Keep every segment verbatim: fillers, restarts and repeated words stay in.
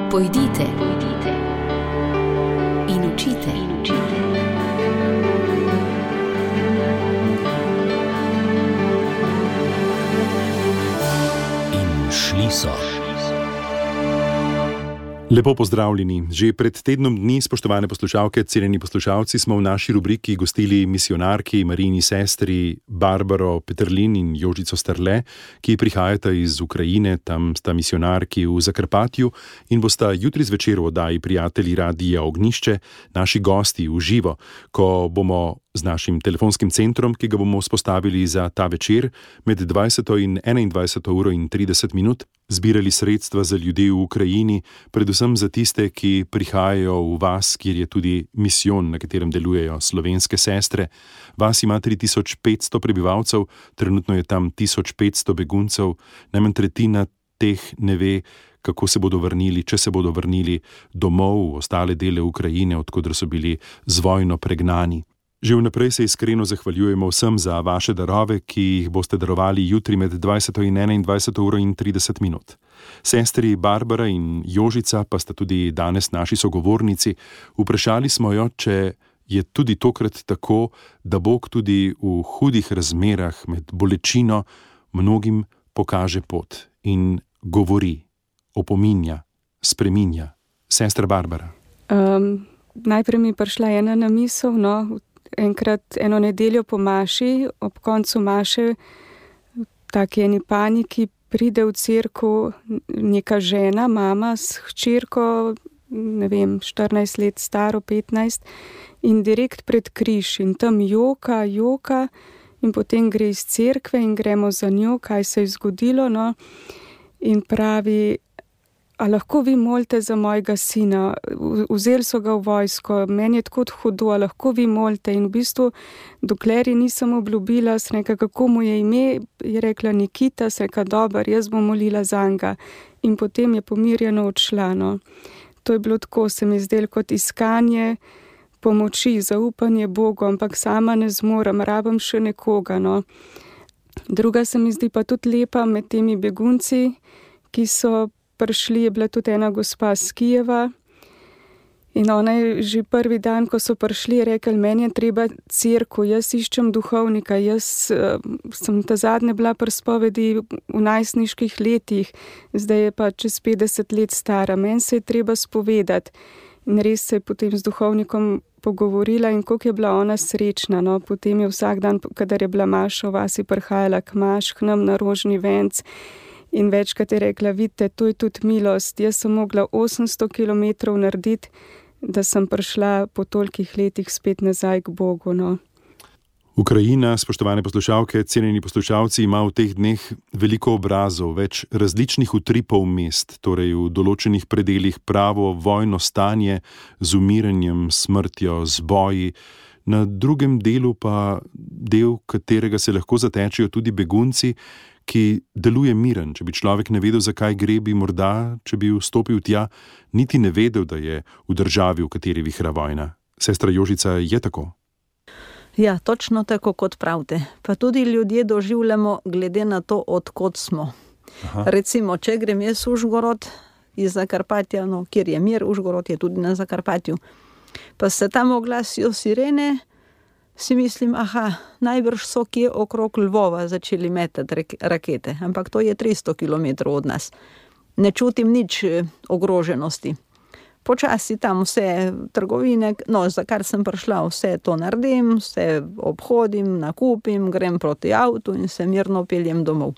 Pojdite, pojdite in učite, in učite. In šli so. Lepo pozdravljeni. Že pred tednom dni, spoštovane poslušalke, cenjeni poslušalci, smo v naši rubriki gostili misionarki, Marijini sestri Barbaro Peterlin in Jožico Strle, ki prihajata iz Ukrajine. Tam sta misionarki v Zakrpatju in bosta jutri zvečer v oddaji Prijatelji Radia Ognjišče naši gosti v živo, ko bomo z našim telefonskim centrom, ki ga bomo vzpostavili za ta večer, med dvajseto in enaindvajseto uro in trideset minut, zbirali sredstva za ljudi v Ukrajini, predvsem za tiste, ki prihajajo v vas, kjer je tudi misijon, na katerem delujejo slovenske sestre. Vas ima tri tisoč petsto prebivalcev, trenutno je tam tisoč petsto beguncev, najmanj tretjina teh ne ve, kako se bodo vrnili, če se bodo vrnili domov v ostale dele Ukrajine, odkudar so bili z vojno pregnani. Že vnaprej se iskreno zahvaljujemo vsem za vaše darove, ki jih boste darovali jutri med dvajseto in enaindvajseto uro in trideset minut. Sestri Barbara in Jožica pa sta tudi danes naši sogovornici. Vprašali smo jo, če je tudi tokrat tako, da Bog tudi v hudih razmerah med bolečino mnogim pokaže pot in govori, opominja, spreminja. Sestra Barbara. Um, najprej mi je prišla ena na misel, no, enkrat eno nedeljo po maši, ob koncu maše, v taki eni paniki, pride v cerkev neka žena, mama s hčerko, ne vem, štirinajst let staro, petnajst, in direkt pred križ in tam joka, joka in potem gre iz cerkve in gremo za njo, kaj se je zgodilo, no, in pravi: a lahko vi molite za mojega sina, vzeli so ga v vojsko, meni je tako hudo, a lahko vi molite. In v bistvu, dokler ji nisem obljubila, sem rekla, kako mu je ime, je rekla Nikita, sem rekla, dober, jaz bom molila zanj. In potem je pomirjeno odšla, no. To je bilo tako, se mi zdelo kot iskanje pomoči, zaupanje Bogu, ampak sama ne zmorem, rabim še nekoga, no. Druga se mi zdi pa tudi lepa med temi begunci, ki so prišli, je bila tudi ena gospa z Kijeva in ona je že prvi dan, ko so prišli, rekli, meni je treba cerkev, jaz iščem duhovnika, jaz uh, sem ta zadnja bila pri spovedi v najstniških letih, zdaj je pa čez petdeset let stara, meni se je treba spovedati. In res se je potem z duhovnikom pogovorila in koliko je bila ona srečna, no, potem je vsak dan, kadar je bila maša v vasi, prihajala k maš, k nam na rožni venc. In večkrat je rekla, vidite, to je tudi milost, jaz sem mogla osemsto kilometrov narediti, da sem prišla po tolikih letih spet nazaj k Bogu, no. Ukrajina, spoštovane poslušalke, cenjeni poslušalci, ima v teh dneh veliko obrazov, več različnih utripov mest, torej v določenih predeljih pravo vojno stanje z umiranjem, smrtjo, z boji, na drugem delu pa del, katerega se lahko zatečejo tudi begunci, ki deluje miren. Če bi človek ne vedel, zakaj gre, bi morda, če bi vstopil tja, niti ne vedel, da je v državi, v kateri vihra vojna. Sestra Jožica, je tako? Ja, točno tako, kot pravite. Pa tudi ljudje doživljamo glede na to, odkot smo. Aha. Recimo, če grem jaz v Užgorod iz Zakarpatja, no, kjer je mir, Užgorod je tudi na Zakarpatju, pa se tam oglasijo sirene, si mislim, aha, najbrž so kje okrog Lvova začeli metati rakete, ampak to je tristo kilometrov od nas. Ne čutim nič ogroženosti. Počasi tam vse trgovine, no, za kar sem prišla, vse to naredim, vse obhodim, nakupim, grem proti avtu in se mirno peljem domov.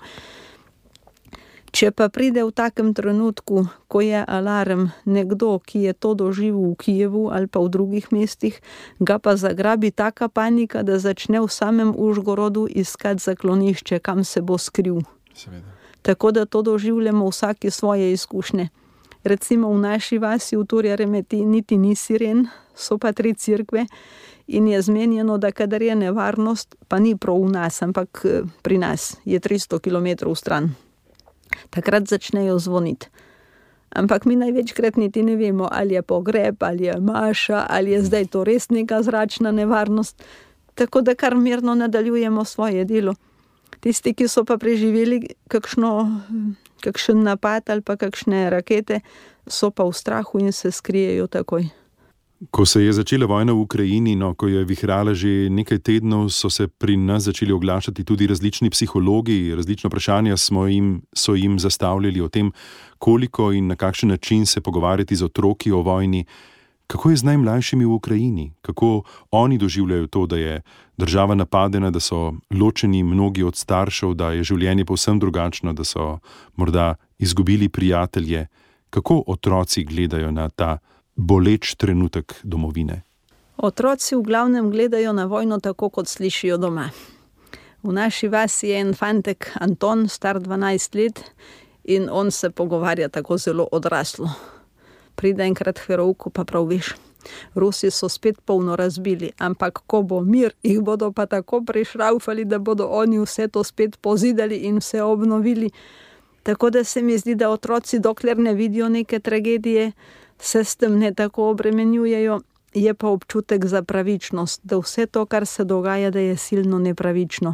Če pa pride v takem trenutku, ko je alarm, nekdo, ki je to doživel v Kijevu ali pa v drugih mestih, ga pa zagrabi taka panika, da začne v samem Užgorodu iskati zaklonišče, kam se bo skril. Seveda. Tako da to doživljamo vsaki svoje izkušnje. Recimo v naši vasi v Turjaremeti niti ni siren, so pa tri cerkve in je zmenjeno, da kadar je nevarnost, pa ni prav v nas, ampak pri nas je tristo kilometrov stran. Takrat začnejo zvoniti. Ampak mi največkrat niti ne vemo, ali je pogreb, ali je maša, ali je zdaj to res neka zračna nevarnost. Tako da kar mirno nadaljujemo svoje delo. Tisti, ki so pa preživeli kakšno kakšen napad ali pa kakšne rakete, so pa v strahu in se skrijejo takoj. Ko se je začela vojna v Ukrajini, no, ko je vihrala že nekaj tednov, so se pri nas začeli oglašati tudi različni psihologi, različna vprašanja smo jim, so jim zastavljali o tem, koliko in na kakšen način se pogovarjati z otroki o vojni. Kako je z najmlajšimi v Ukrajini? Kako oni doživljajo to, da je država napadena, da so ločeni mnogi od staršev, da je življenje povsem drugačno, da so morda izgubili prijatelje? Kako otroci gledajo na ta boleč trenutek domovine? Otroci v glavnem gledajo na vojno tako, kot slišijo doma. V naši vasi je en fantek Anton, star dvanajst let, in on se pogovarja tako zelo odraslo. Pride enkrat k verouku, pa prav veš, Rusi so spet polno razbili, ampak ko bo mir, jih bodo pa tako prišraufali, da bodo oni vse to spet pozidali in vse obnovili. Tako da se mi zdi, da otroci, dokler ne vidijo neke tragedije, se s tem ne tako obremenjujejo, je pa občutek za pravičnost, da vse to, kar se dogaja, da je silno nepravično.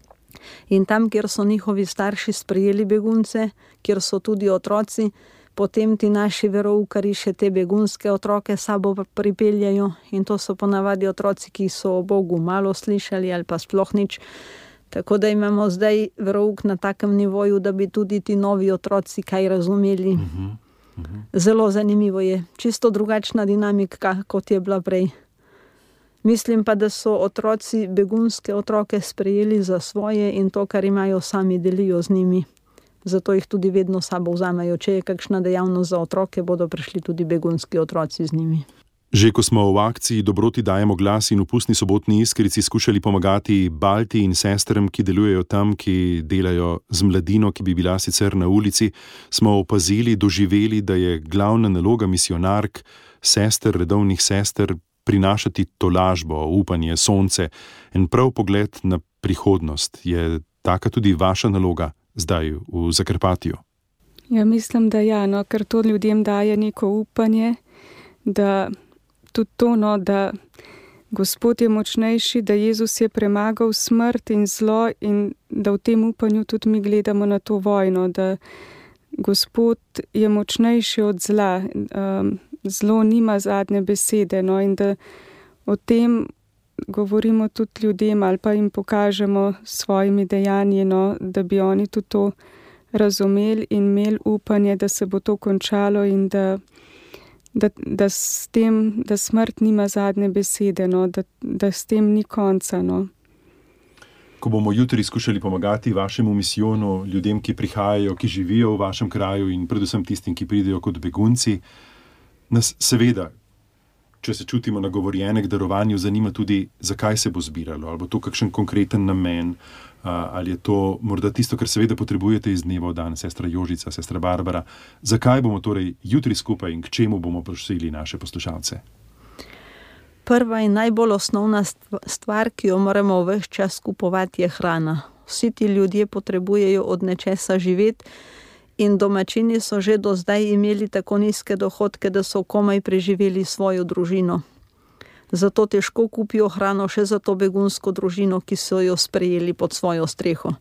In tam, kjer so njihovi starši sprejeli begunce, kjer so tudi otroci, potem ti naši veroukari še te begunske otroke sabo pripeljajo, in to so ponavadi otroci, ki so o Bogu malo slišali ali pa sploh nič. Tako da imamo zdaj verouk na takem nivoju, da bi tudi ti novi otroci kaj razumeli. Uh-huh. Uh-huh. Zelo zanimivo je, čisto drugačna dinamika, kot je bila prej. Mislim pa, da so otroci begunske otroke sprejeli za svoje in to, kar imajo, sami delijo z njimi. Zato jih tudi vedno sabo vzamajo. Če je kakšna dejavnost za otroke, bodo prišli tudi begunski otroci z njimi. Že ko smo v akciji Dobroti dajemo glas in v Pustni sobotni iskrici skušali pomagati Balti in sestram, ki delujejo tam, ki delajo z mladino, ki bi bila sicer na ulici, smo opazili, doživeli, da je glavna naloga misionark, sester, redovnih sester, prinašati tolažbo, upanje, sonce, en prav pogled na prihodnost. Je taka tudi vaša naloga zdaj v Zakarpatju? Ja, mislim, da ja, no, ker to ljudem daje neko upanje, da tudi to, no, da Gospod je močnejši, da Jezus je premagal smrt in zlo in da v tem upanju tudi mi gledamo na to vojno, da Gospod je močnejši od zla, um, zlo nima zadnje besede, no, in da o tem govorimo tudi ljudem ali pa jim pokažemo s svojimi dejanji, no, da bi oni tudi to razumeli in imeli upanje, da se bo to končalo in da, da, da s tem, da smrt nima zadnje besede, no, da, da s tem ni konca. No. Ko bomo jutri skušali pomagati vašemu misijonu, ljudem, ki prihajajo, ki živijo v vašem kraju in predvsem tistim, ki pridejo kot begunci, nas seveda, če se čutimo nagovorjene k darovanju, zanima tudi, zakaj se bo zbiralo, ali bo to kakšen konkreten namen, ali je to morda tisto, kar seveda potrebujete iz dneva v dan, sestra Jožica, sestra Barbara. Zakaj bomo torej jutri skupaj in k čemu bomo prosili naše poslušalce? Prva in najbolj osnovna stvar, ki jo moramo ves čas kupovati, je hrana. Vsi ti ljudje potrebujejo od nečesa živeti, in domačini so že do zdaj imeli tako nizke dohodke, da so komaj preživeli svojo družino. Zato težko kupijo hrano še za to begunsko družino, ki so jo sprejeli pod svojo streho.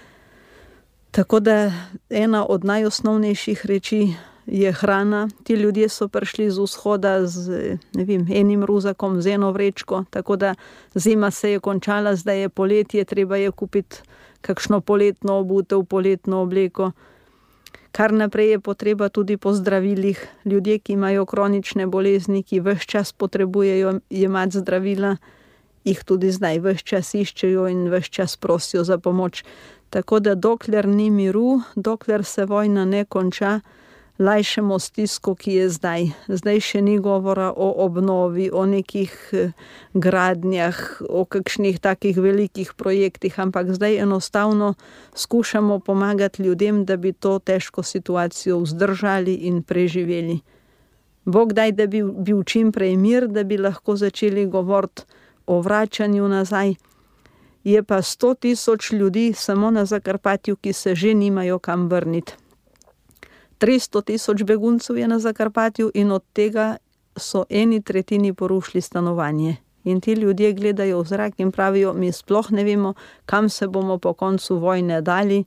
Tako da ena od najosnovnejših reči je hrana. Ti ljudje so prišli z vzhoda z ne vem, enim ruzakom, z eno vrečko, tako da zima se je končala, zdaj je poletje, treba je kupiti kakšno poletno obutev, poletno obleko. Kar naprej je potreba tudi po zdravilih. Ljudje, ki imajo kronične bolezni, ki ves čas potrebujejo jemati zdravila, jih tudi zdaj ves čas iščejo in ves čas prosijo za pomoč. Tako da dokler ni miru, dokler se vojna ne konča, lajšamo stisko, ki je zdaj. Zdaj še ni govora o obnovi, o nekih gradnjah, o kakšnih takih velikih projektih, ampak zdaj enostavno skušamo pomagati ljudem, da bi to težko situacijo vzdržali in preživeli. Bog daj, da bi bil čim prej mir, da bi lahko začeli govoriti o vračanju nazaj. Je pa sto tisoč ljudi samo na Zakarpatju, ki se že nimajo kam vrniti. tristo tisoč beguncev je na Zakarpatju in od tega so eni tretjini porušili stanovanje. In ti ljudje gledajo v zrak in pravijo, mi sploh ne vemo, kam se bomo po koncu vojne dali,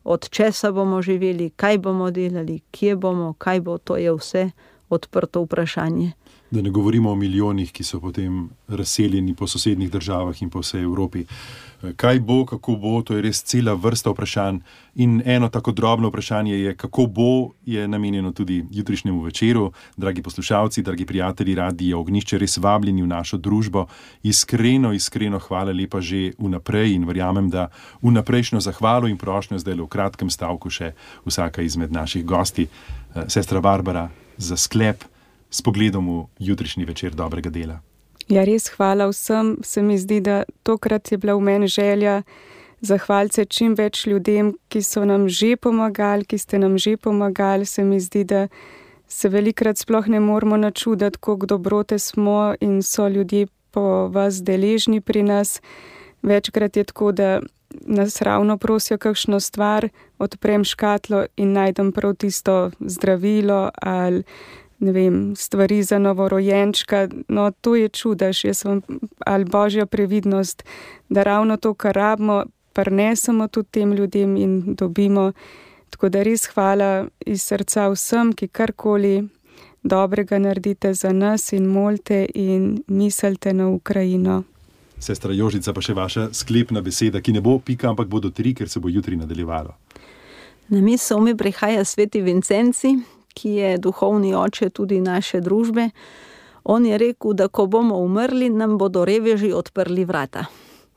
od česa bomo živeli, kaj bomo delali, kje bomo, kaj bo, to je vse odprto vprašanje. Da ne govorimo o milijonih, ki so potem razseljeni po sosednjih državah in po vsej Evropi. Kaj bo, kako bo, to je res cela vrsta vprašanj. In eno tako drobno vprašanje je, kako bo, je namenjeno tudi jutrišnjemu večeru. Dragi poslušalci, dragi prijatelji Radia Ognjišče, res vabljeni v našo družbo. Iskreno, iskreno hvala lepa že vnaprej in verjamem, da vnaprejšnjo zahvalo in prošnjo zdaj v kratkem stavku še vsaka izmed naših gosti. Sestra Barbara, za sklep, s pogledom v jutrišnji večer dobrega dela. Ja, res hvala vsem. Se mi zdi, da tokrat je bila v meni želja zahvaliti se čim več ljudem, ki so nam že pomagali, ki ste nam že pomagali. Se mi zdi, da se velikrat sploh ne moramo načuditi, koliko dobrote smo in so ljudje po vas deležni pri nas. Večkrat je tako, da nas ravno prosijo kakšno stvar, odprem škatlo in najdem prav tisto zdravilo ali ne vem, stvari za novorojenčka. No, to je čudež, jaz vam, ali božja previdnost, da ravno to, kar rabimo, prinesemo tudi tem ljudem in dobimo. Tako da res hvala iz srca vsem, ki karkoli dobrega naredite za nas in molite in mislite na Ukrajino. Sestra Jožica, pa še vaša sklepna beseda, ki ne bo pika, ampak bodo tri, ker se bo jutri nadaljevalo. Na misel mi prihaja sveti Vincenci, ki je duhovni oče tudi naše družbe. On je rekel, da ko bomo umrli, nam bodo reveži odprli vrata.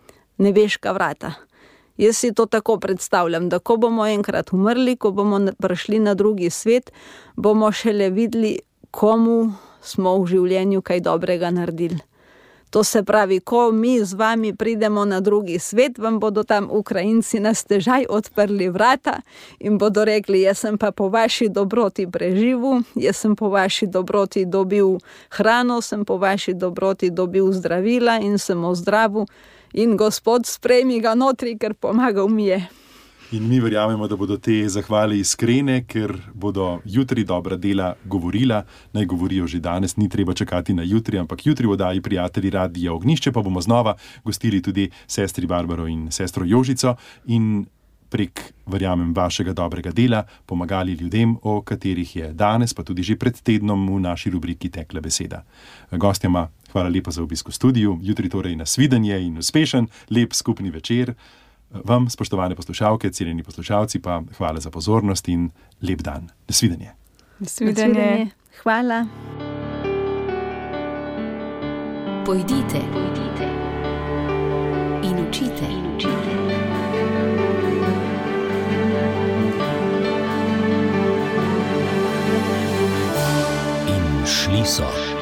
Nebeška vrata. Jaz si to tako predstavljam, da ko bomo enkrat umrli, ko bomo prišli na drugi svet, bomo šele videli, komu smo v življenju kaj dobrega naredili. To se pravi, ko mi z vami pridemo na drugi svet, vam bodo tam Ukrajinci na stežaj odprli vrata in bodo rekli, jaz sem pa po vaši dobroti preživel, jaz sem po vaši dobroti dobil hrano, sem po vaši dobroti dobil zdravila in sem ozdravil in Gospod sprejmi ga notri, ker pomagal mi je. In mi verjamemo, da bodo te zahvale iskrene, ker bodo jutri dobra dela govorila. Naj govorijo že danes, ni treba čakati na jutri, ampak jutri v oddaji Prijatelji Radia Ognjišče pa bomo znova gostili tudi sestri Barbaro in sestro Jožico in prek, verjamem, vašega dobrega dela pomagali ljudem, o katerih je danes, pa tudi že pred tednom v naši rubriki tekla beseda. Gostjama, hvala lepa za obisk v studiu, jutri torej nasvidenje in uspešen, lep skupni večer. Vam, spoštovane poslušalke, cenjeni poslušalci, pa hvala za pozornost in lep dan. Nasvidenje. Nasvidenje. Hvala. Pojdite, pojdite in učite, in učite. In šli so.